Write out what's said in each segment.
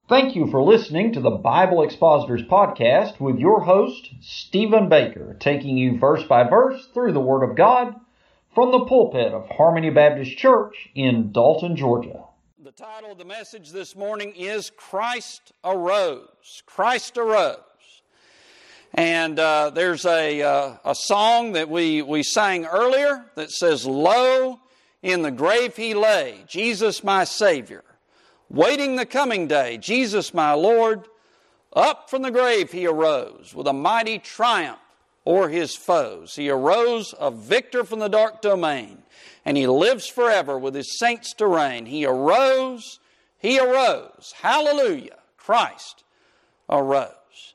Thank you for listening to the Bible Expositors Podcast with your host, Stephen Baker, taking you verse by verse through the Word of God from the pulpit of Harmony Baptist Church in Dalton, Georgia. The title of the message this morning is Christ Arose. Christ Arose. And there's a song that we sang earlier that says, "Lo, in the grave he lay, Jesus my Savior. Waiting the coming day, Jesus my Lord. Up from the grave he arose with a mighty triumph o'er his foes. He arose a victor from the dark domain, and he lives forever with his saints to reign. He arose, hallelujah, Christ arose."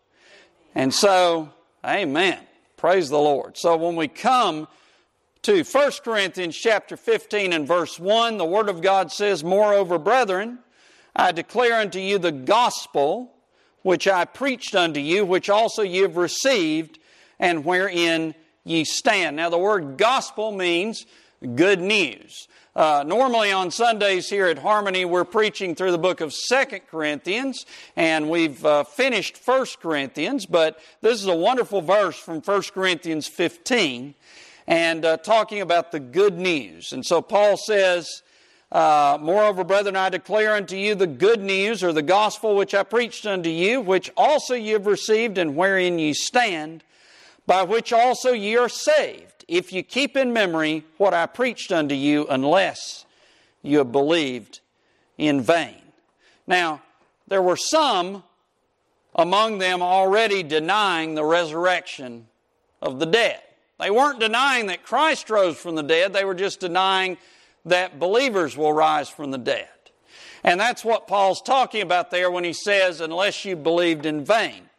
And so, amen, praise the Lord. So when we come to 1 Corinthians chapter 15 and verse 1, the Word of God says, "Moreover, brethren, I declare unto you the gospel which I preached unto you, which also ye have received, and wherein ye stand." Now the word gospel means good news. Normally on Sundays here at Harmony, we're preaching through the book of 2 Corinthians, and we've finished 1 Corinthians, but this is a wonderful verse from 1 Corinthians 15, and talking about the good news. And so Paul says, "Moreover, brethren, I declare unto you the good news," or the gospel which I preached unto you, which also ye have received, and wherein ye stand, by which also ye are saved, if you keep in memory what I preached unto you, unless you have believed in vain. Now, there were some among them already denying the resurrection of the dead. They weren't denying that Christ rose from the dead, they were just denying that believers will rise from the dead. And that's what Paul's talking about there when he says, "unless you believed in vain."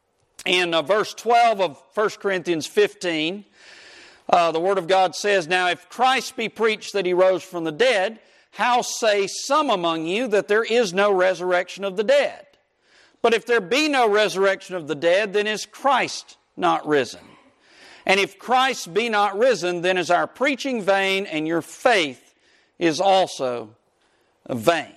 In verse 12 of 1 Corinthians 15, the Word of God says, "Now if Christ be preached that he rose from the dead, how say some among you that there is no resurrection of the dead? But if there be no resurrection of the dead, then is Christ not risen? And if Christ be not risen, then is our preaching vain, and your faith is also vain."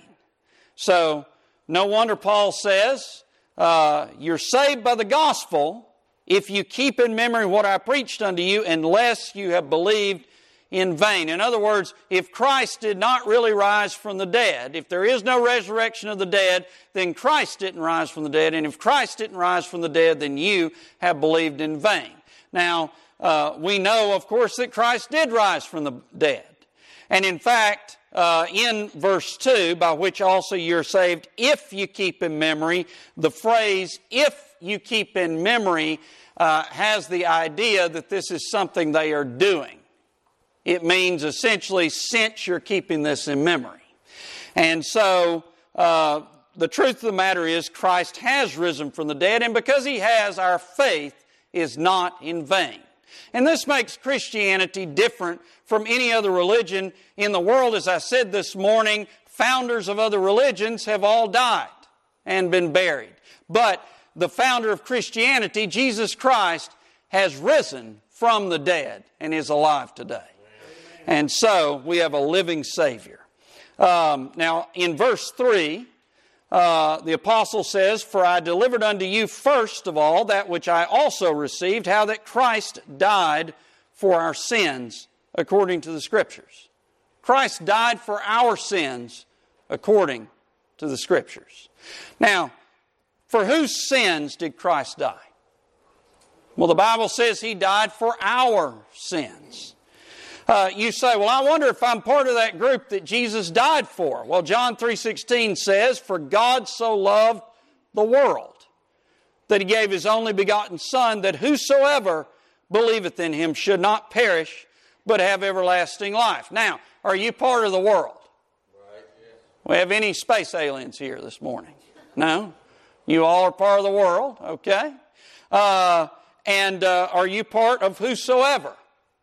So, no wonder Paul says, you're saved by the gospel if you keep in memory what I preached unto you, unless you have believed in vain. In other words, if Christ did not really rise from the dead, if there is no resurrection of the dead, then Christ didn't rise from the dead. And if Christ didn't rise from the dead, then you have believed in vain. Now, we know, of course, that Christ did rise from the dead. And in fact, in verse 2, by which also you're saved, if you keep in memory, the phrase, "if you keep in memory," has the idea that this is something they are doing. It means essentially, since you're keeping this in memory. And so, the truth of the matter is, Christ has risen from the dead, and because He has, our faith is not in vain. And this makes Christianity different from any other religion in the world. As I said this morning, founders of other religions have all died and been buried. But the founder of Christianity, Jesus Christ, has risen from the dead and is alive today. And so we have a living Savior. Now, in verse 3, the apostle says, "For I delivered unto you first of all that which I also received, how that Christ died for our sins according to the Scriptures." Christ died for our sins according to the Scriptures. Now, for whose sins did Christ die? Well, the Bible says He died for our sins. You say, "Well, I wonder if I'm part of that group that Jesus died for." Well, John 3:16 says, "For God so loved the world, that He gave His only begotten Son, that whosoever believeth in Him should not perish, but have everlasting life." Now, are you part of the world? Right, yes. We have any space aliens here this morning? No? You all are part of the world, okay? And are you part of whosoever?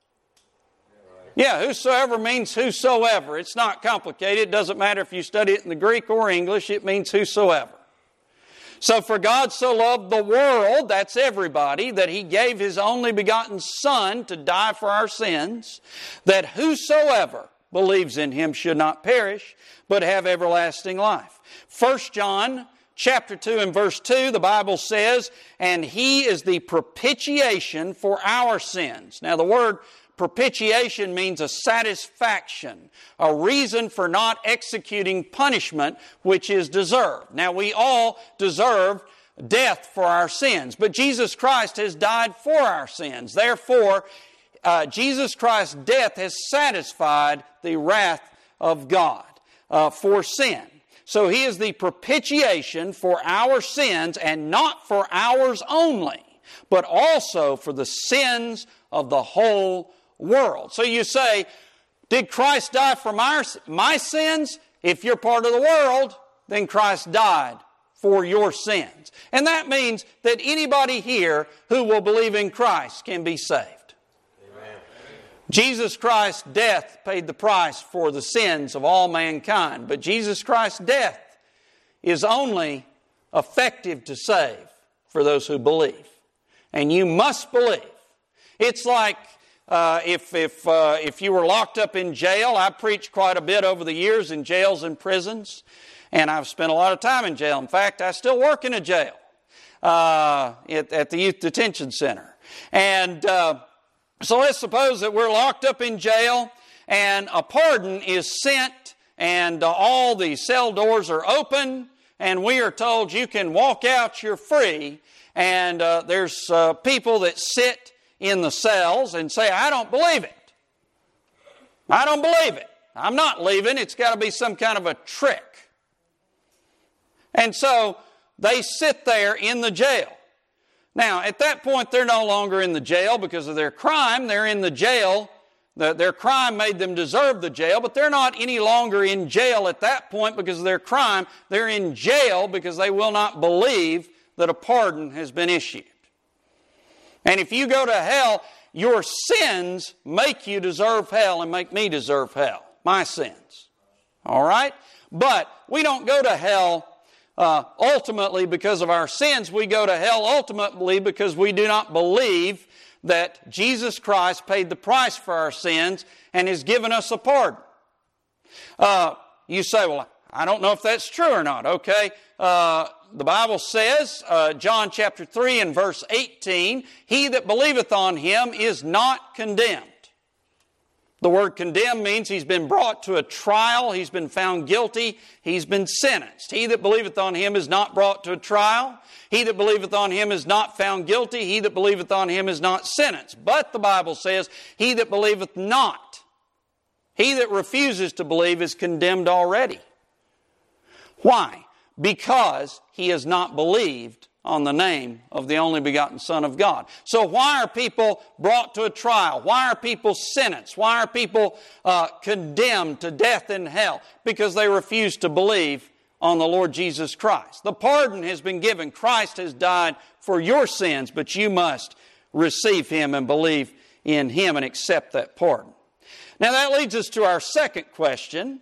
Yeah, whosoever means whosoever. It's not complicated. It doesn't matter if you study it in the Greek or English. It means whosoever. So for God so loved the world, that's everybody, that He gave His only begotten Son to die for our sins, that whosoever believes in Him should not perish, but have everlasting life. 1 John chapter 2 and verse 2, the Bible says, "And He is the propitiation for our sins." Now the word propitiation means a satisfaction, a reason for not executing punishment which is deserved. Now we all deserve death for our sins, but Jesus Christ has died for our sins. Therefore, Jesus Christ's death has satisfied the wrath of God for sin. So He is the propitiation for our sins, and not for ours only, but also for the sins of the whole world. So you say, did Christ die for my sins? If you're part of the world, then Christ died for your sins. And that means that anybody here who will believe in Christ can be saved. Amen. Jesus Christ's death paid the price for the sins of all mankind. But Jesus Christ's death is only effective to save for those who believe. And you must believe. It's like if you were locked up in jail. I preached quite a bit over the years in jails and prisons. And I've spent a lot of time in jail. In fact, I still work in a jail at the Youth Detention Center. And so let's suppose that we're locked up in jail and a pardon is sent and all the cell doors are open and we are told you can walk out, you're free. And there's people that sit in the cells and say, I don't believe it. I don't believe it. I'm not leaving. It's got to be some kind of a trick. And so they sit there in the jail. Now, at that point, they're no longer in the jail because of their crime. They're in the jail. Their crime made them deserve the jail, but they're not any longer in jail at that point because of their crime. They're in jail because they will not believe that a pardon has been issued. And if you go to hell, your sins make you deserve hell and make me deserve hell. My sins. All right? But we don't go to hell ultimately because of our sins. We go to hell ultimately because we do not believe that Jesus Christ paid the price for our sins and has given us a pardon. You say, well, I don't know if that's true or not. Okay, the Bible says, John chapter 3 and verse 18, he that believeth on Him is not condemned. The word condemned means he's been brought to a trial, he's been found guilty, he's been sentenced. He that believeth on Him is not brought to a trial. He that believeth on Him is not found guilty. He that believeth on Him is not sentenced. But the Bible says, he that believeth not, he that refuses to believe is condemned already. Why? Because he has not believed on the name of the only begotten Son of God. So why are people brought to a trial? Why are people sentenced? Why are people condemned to death in hell? Because they refuse to believe on the Lord Jesus Christ. The pardon has been given. Christ has died for your sins, but you must receive Him and believe in Him and accept that pardon. Now that leads us to our second question.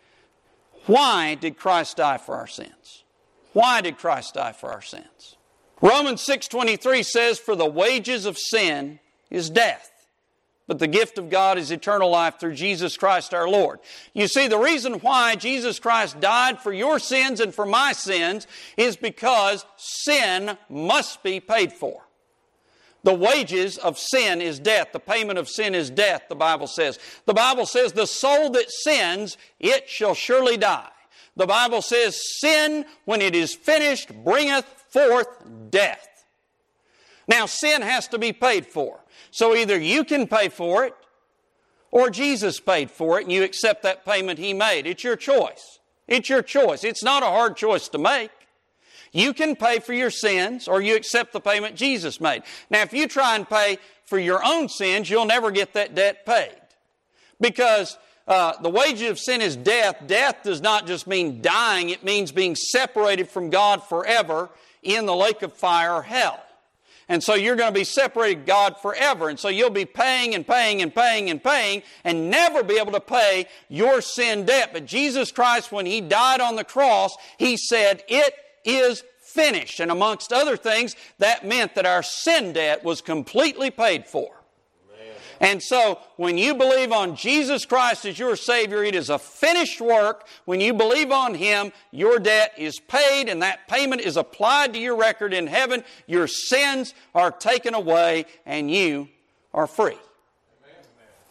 Why did Christ die for our sins? Why did Christ die for our sins? Romans 6:23 says, for the wages of sin is death, but the gift of God is eternal life through Jesus Christ our Lord. You see, the reason why Jesus Christ died for your sins and for my sins is because sin must be paid for. The wages of sin is death. The payment of sin is death, the Bible says. The Bible says, the soul that sins, it shall surely die. The Bible says, sin, when it is finished, bringeth forth death. Now, sin has to be paid for. So either you can pay for it, or Jesus paid for it, and you accept that payment He made. It's your choice. It's your choice. It's not a hard choice to make. You can pay for your sins, or you accept the payment Jesus made. Now, if you try and pay for your own sins, you'll never get that debt paid. Because the wages of sin is death. Death does not just mean dying. It means being separated from God forever in the lake of fire or hell. And so you're going to be separated from God forever. And so you'll be paying and paying and paying and paying and never be able to pay your sin debt. But Jesus Christ, when He died on the cross, He said, it is finished. And amongst other things, that meant that our sin debt was completely paid for. And so, when you believe on Jesus Christ as your Savior, it is a finished work. When you believe on Him, your debt is paid, and that payment is applied to your record in heaven. Your sins are taken away, and you are free. Amen.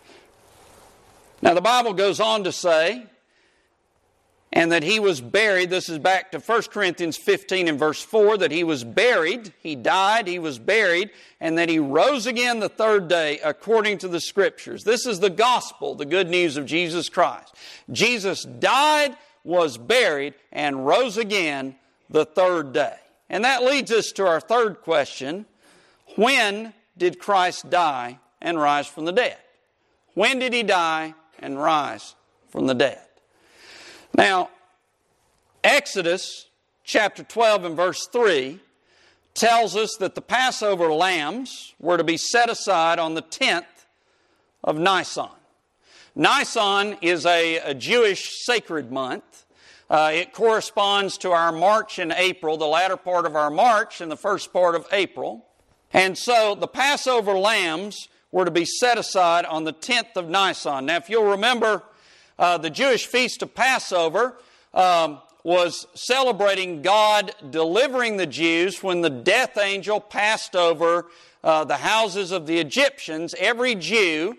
Now, the Bible goes on to say, and that He was buried. This is back to 1 Corinthians 15 and verse 4, that He was buried, He died, He was buried, and that He rose again the third day according to the Scriptures. This is the gospel, the good news of Jesus Christ. Jesus died, was buried, and rose again the third day. And that leads us to our third question. When did Christ die and rise from the dead? When did He die and rise from the dead? Now, Exodus chapter 12 and verse 3 tells us that the Passover lambs were to be set aside on the 10th of Nisan. Nisan is a Jewish sacred month. It corresponds to our March and April, the latter part of our March and the first part of April. And so the Passover lambs were to be set aside on the 10th of Nisan. Now, if you'll remember, the Jewish feast of Passover was celebrating God delivering the Jews when the death angel passed over the houses of the Egyptians. Every Jew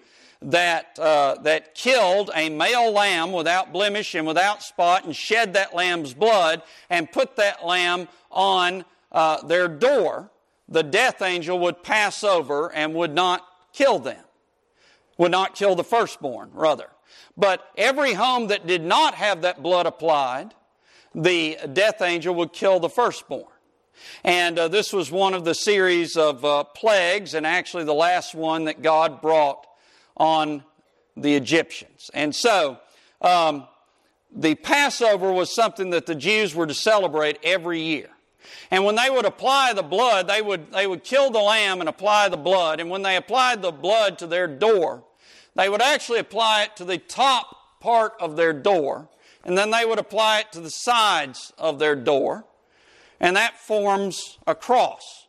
that killed a male lamb without blemish and without spot and shed that lamb's blood and put that lamb on their door, the death angel would pass over and would not kill them. Would not kill the firstborn, rather. But every home that did not have that blood applied, the death angel would kill the firstborn. And this was one of the series of plagues, and actually the last one that God brought on the Egyptians. And so, the Passover was something that the Jews were to celebrate every year. And when they would apply the blood, they would kill the lamb and apply the blood. And when they applied the blood to their door, they would actually apply it to the top part of their door, and then they would apply it to the sides of their door, and that forms a cross.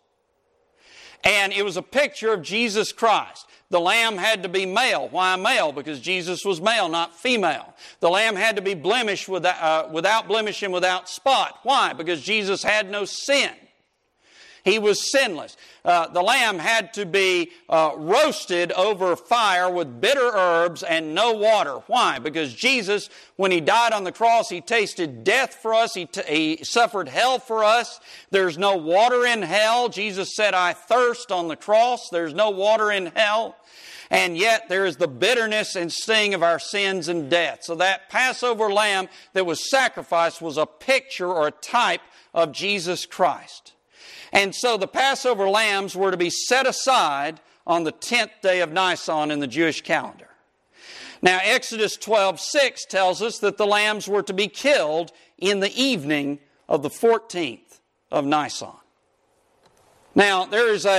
And it was a picture of Jesus Christ. The lamb had to be male. Why male? Because Jesus was male, not female. The lamb had to be blemished without blemish and without spot. Why? Because Jesus had no sin. He was sinless. The lamb had to be roasted over fire with bitter herbs and no water. Why? Because Jesus, when He died on the cross, He tasted death for us. He suffered hell for us. There's no water in hell. Jesus said, "I thirst" on the cross. There's no water in hell. And yet there is the bitterness and sting of our sins and death. So that Passover lamb that was sacrificed was a picture or a type of Jesus Christ. And so the Passover lambs were to be set aside on the 10th day of Nisan in the Jewish calendar. Now, Exodus 12:6 tells us that the lambs were to be killed in the evening of the 14th of Nisan. Now, there was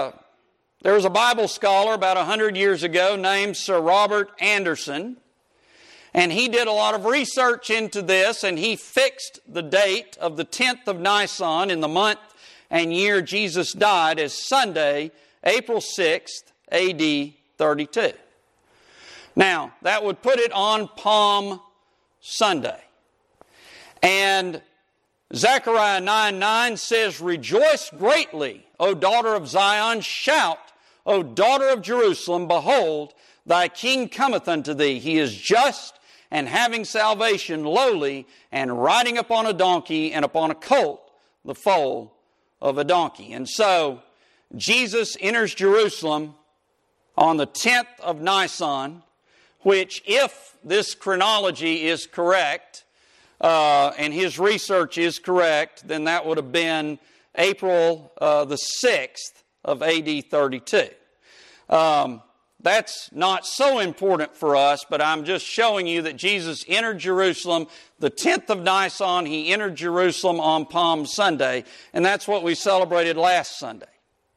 a Bible scholar about 100 years ago named Sir Robert Anderson, and he did a lot of research into this, and he fixed the date of the 10th of Nisan in the month and year Jesus died as Sunday, April 6th, A.D. 32. Now, that would put it on Palm Sunday. And Zechariah 9:9 says, "Rejoice greatly, O daughter of Zion, shout, O daughter of Jerusalem, behold, thy king cometh unto thee. He is just and having salvation, lowly, and riding upon a donkey and upon a colt, the foal of a donkey." And so, Jesus enters Jerusalem on the 10th of Nisan, which, if this chronology is correct, and his research is correct, then that would have been April the 6th of A.D. 32. That's not so important for us, but I'm just showing you that Jesus entered Jerusalem the 10th of Nisan. He entered Jerusalem on Palm Sunday, and that's what we celebrated last Sunday.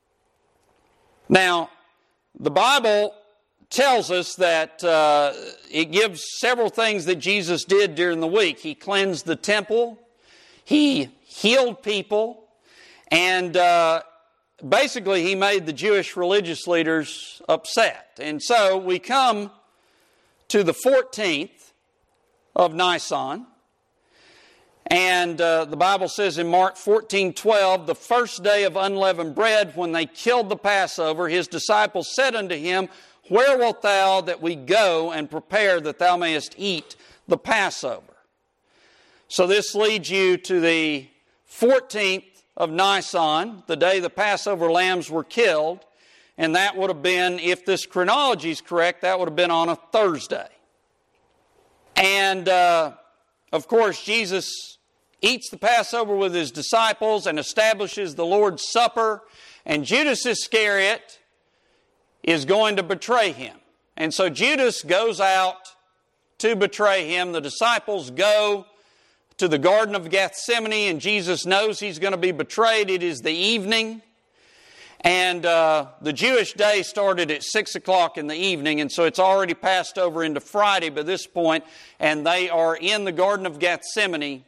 Now, the Bible tells us that it gives several things that Jesus did during the week. He cleansed the temple, He healed people, and basically he made the Jewish religious leaders upset. And so we come to the 14th of Nisan. And the Bible says in Mark 14:12, the first day of unleavened bread, when they killed the Passover, his disciples said unto him, Where wilt thou that we go and prepare that thou mayest eat the Passover? So this leads you to the 14th of Nisan, the day the Passover lambs were killed. And that would have been, if this chronology is correct, that would have been on a Thursday. And, of course, Jesus eats the Passover with his disciples and establishes the Lord's Supper. And Judas Iscariot is going to betray him. And so Judas goes out to betray him. The disciples go to the Garden of Gethsemane, and Jesus knows he's going to be betrayed. It is the evening. And the Jewish day started at 6 o'clock in the evening, and so it's already passed over into Friday by this point, and they are in the Garden of Gethsemane.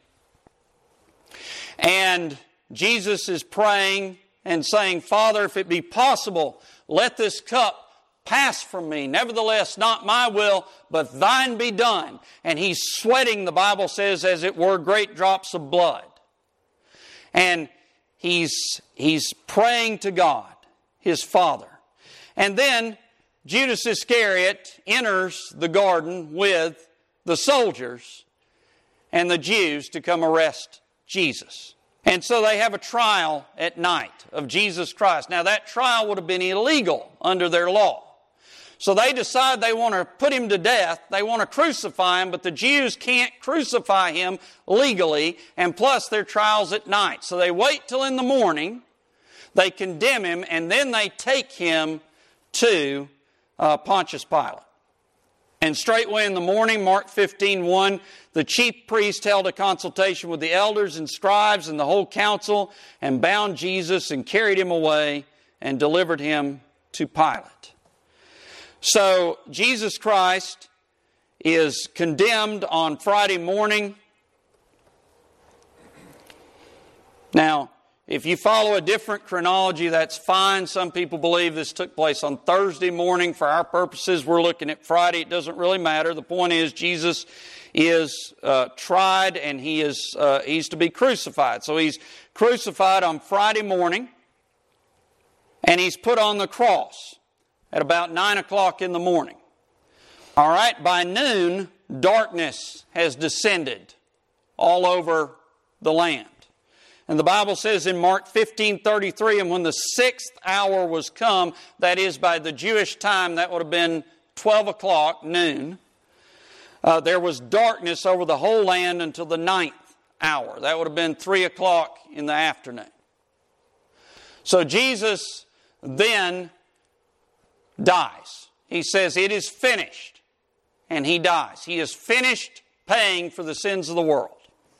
And Jesus is praying and saying, Father, if it be possible, let this cup pass from me. Nevertheless, not my will, but thine be done. And he's sweating, the Bible says, as it were, great drops of blood. And he's praying to God, his Father. And then Judas Iscariot enters the garden with the soldiers and the Jews to come arrest Jesus. And so they have a trial at night of Jesus Christ. Now that trial would have been illegal under their law. So they decide they want to put him to death. They want to crucify him, but the Jews can't crucify him legally, and plus their trial's at night. So they wait till in the morning, they condemn him, and then they take him to Pontius Pilate. And straightway in the morning, Mark 15:1, the chief priest held a consultation with the elders and scribes and the whole council, and bound Jesus and carried him away and delivered him to Pilate. So Jesus Christ is condemned on Friday morning. Now, if you follow a different chronology, that's fine. Some people believe this took place on Thursday morning. For our purposes, we're looking at Friday. It doesn't really matter. The point is, Jesus is tried and he's to be crucified. So he's crucified on Friday morning, and he's put on the cross at about 9 o'clock in the morning. All right, by noon, darkness has descended all over the land. And the Bible says in Mark 15:33, and when the 6th hour was come, that is by the Jewish time, that would have been 12 o'clock, noon, there was darkness over the whole land until the 9th hour. That would have been 3 o'clock in the afternoon. So Jesus then dies. He says, it is finished. And he dies. He has finished paying for the sins of the world.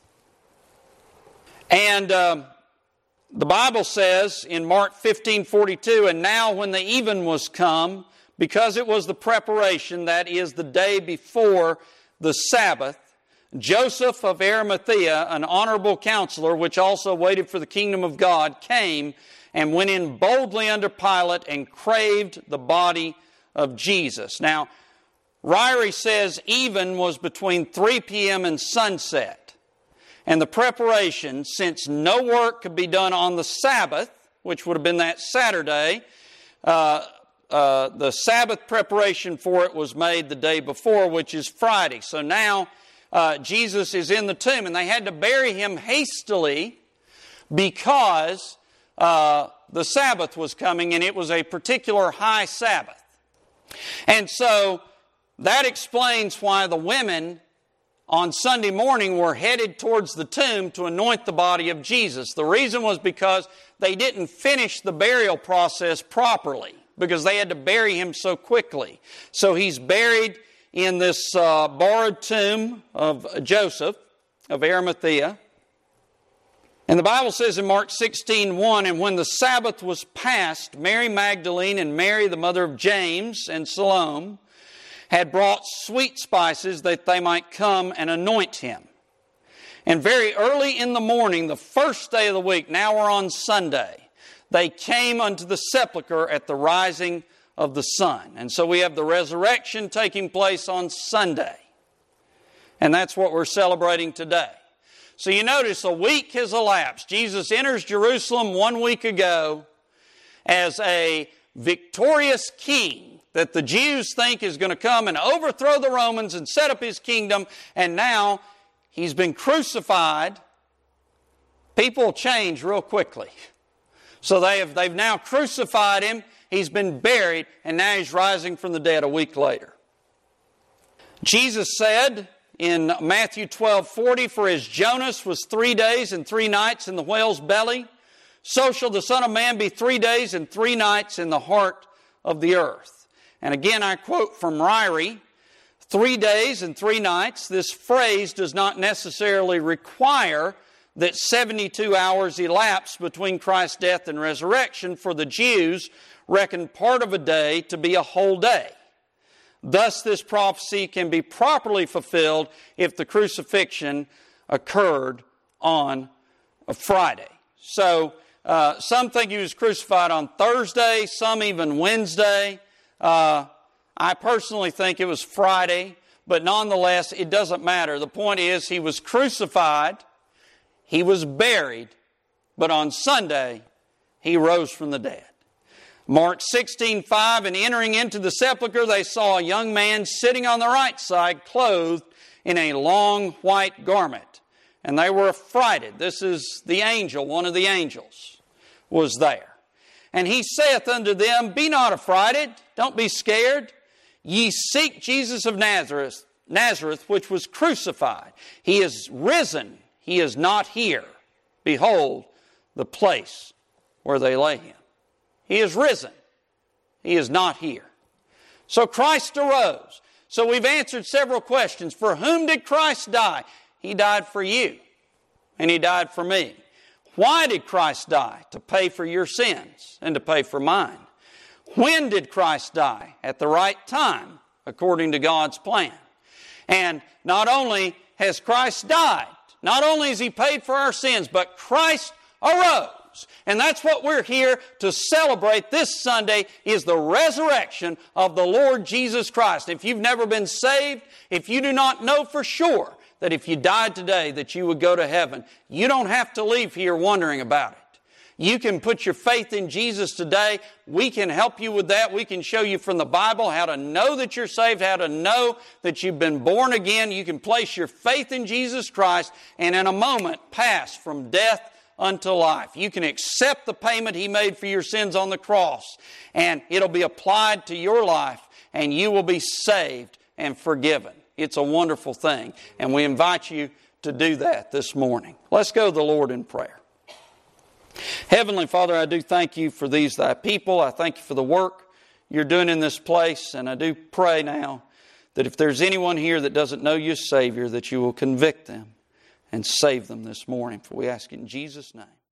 And the Bible says in Mark 15:42, and now when the even was come, because it was the preparation, that is the day before the Sabbath, Joseph of Arimathea, an honorable counselor, which also waited for the kingdom of God, came and went in boldly under Pilate and craved the body of Jesus. Now, Ryrie says even was between 3 p.m. and sunset. And the preparation, since no work could be done on the Sabbath, which would have been that Saturday, the Sabbath preparation for it was made the day before, which is Friday. So now Jesus is in the tomb, and they had to bury him hastily because the Sabbath was coming, and it was a particular high Sabbath. And so that explains why the women on Sunday morning were headed towards the tomb to anoint the body of Jesus. The reason was because they didn't finish the burial process properly, because they had to bury him so quickly. So he's buried in this borrowed tomb of Joseph of Arimathea. And the Bible says in Mark 16:1, and when the Sabbath was past, Mary Magdalene and Mary, the mother of James, and Salome had brought sweet spices that they might come and anoint him. And very early in the morning, the first day of the week, now we're on Sunday, they came unto the sepulchre at the rising of the sun. And so we have the resurrection taking place on Sunday. And that's what we're celebrating today. So you notice a week has elapsed. Jesus enters Jerusalem 1 week ago as a victorious king that the Jews think is going to come and overthrow the Romans and set up his kingdom. And now he's been crucified. People change real quickly. So they've now crucified him. He's been buried, and now he's rising from the dead a week later. Jesus said in Matthew 12:40, "For as Jonas was 3 days and 3 nights in the whale's belly, so shall the Son of Man be 3 days and 3 nights in the heart of the earth." And again, I quote from Ryrie, 3 days and 3 nights. This phrase does not necessarily require that 72 hours elapse between Christ's death and resurrection, for the Jews reckoned part of a day to be a whole day. Thus, this prophecy can be properly fulfilled if the crucifixion occurred on a Friday. So, some think he was crucified on Thursday, some even Wednesday. I personally think it was Friday, but nonetheless, it doesn't matter. The point is, he was crucified, he was buried, but on Sunday, he rose from the dead. Mark 16:5, "And entering into the sepulchre, they saw a young man sitting on the right side, clothed in a long white garment. And they were affrighted." This is the angel, one of the angels was there. "And he saith unto them, Be not affrighted, don't be scared. Ye seek Jesus of Nazareth, which was crucified. He is risen, he is not here. Behold, the place where they lay him." He is risen. He is not here. So Christ arose. So we've answered several questions. For whom did Christ die? He died for you. And He died for me. Why did Christ die? To pay for your sins and to pay for mine. When did Christ die? At the right time, according to God's plan. And not only has Christ died, not only has He paid for our sins, but Christ arose. And that's what we're here to celebrate this Sunday, is the resurrection of the Lord Jesus Christ. If you've never been saved, if you do not know for sure that if you died today that you would go to heaven, you don't have to leave here wondering about it. You can put your faith in Jesus today. We can help you with that. We can show you from the Bible how to know that you're saved, how to know that you've been born again. You can place your faith in Jesus Christ and in a moment pass from death unto life. You can accept the payment He made for your sins on the cross, and it'll be applied to your life, and you will be saved and forgiven. It's a wonderful thing, and we invite you to do that this morning. Let's go to the Lord in prayer. Heavenly Father, I do thank You for these Thy people. I thank You for the work You're doing in this place, and I do pray now that if there's anyone here that doesn't know You as Savior, that You will convict them and save them this morning. For we ask in Jesus' name.